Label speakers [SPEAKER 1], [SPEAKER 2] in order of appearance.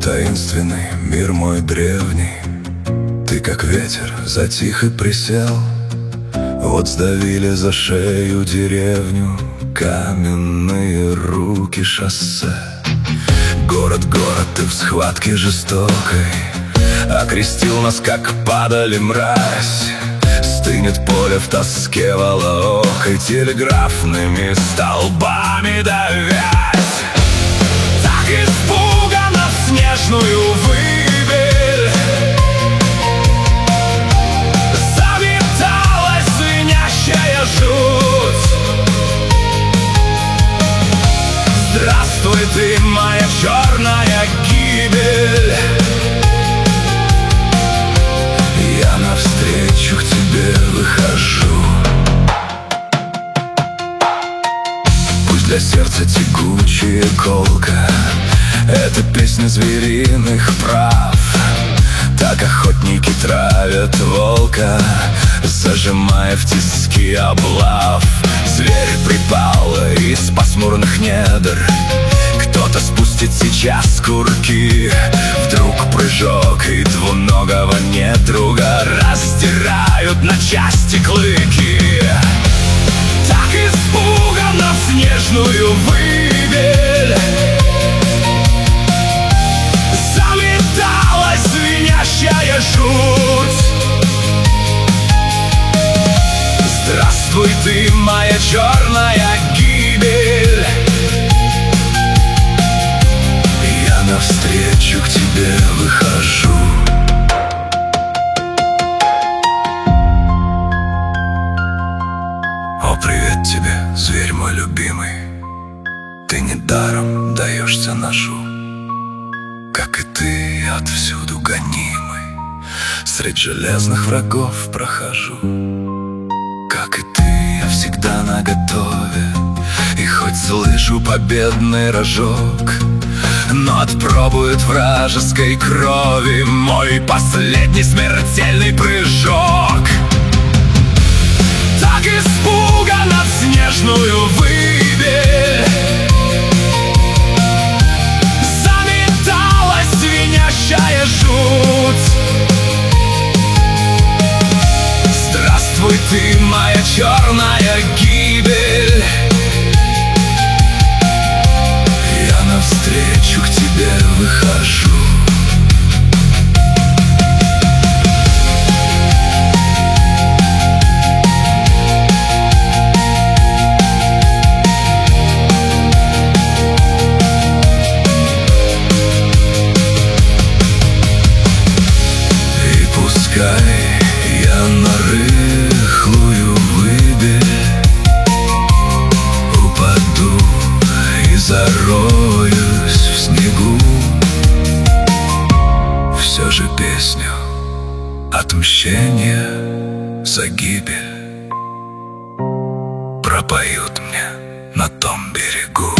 [SPEAKER 1] таинственный мир мой древний. Ты как ветер затих и присел. Вот сдавили за шею деревню каменные руки шоссе. Город, ты в схватке жестокой окрестил нас, как падали мразь. Стынет поле в тоске волоокой, телеграфными столбами давясь. Так испуганно в снежную выбель заметалась звенящая жуть. Здравствуй ты, моя черная гибель. Я навстречу к тебе выхожу. Пусть для сердца тягучая колка — это песня звериных прав. Так охотники травят волка, зажимая в тиски облав. Зверь припал из пасмурных недр, кто-то спустит сейчас курки. Вдруг прыжок, и двуногого недруга раздирают на части клыки. Так испуганно в снежную выбель заметалась звенящая жуть. Здравствуй ты, моя черная гибель. Я навстречу к тебе выхожу. О, привет тебе, зверь мой любимый. Ты недаром даешься ножу. Как и ты, отвсюду гонимый, средь железных врагов прохожу. Как и ты, я всегда наготове, и хоть слышу победный рожок, но отпробует вражеской крови мой последний смертельный прыжок. Так испуганно в снежную выбель заметалась звенящая жуть. Здравствуй ты, моя черная гибель. Я навстречу к тебе выхожу. И пускай я на рыхлую выбель упаду и зароюсь в снегу, все же песню отмщения за гибель пропоют мне на том берегу.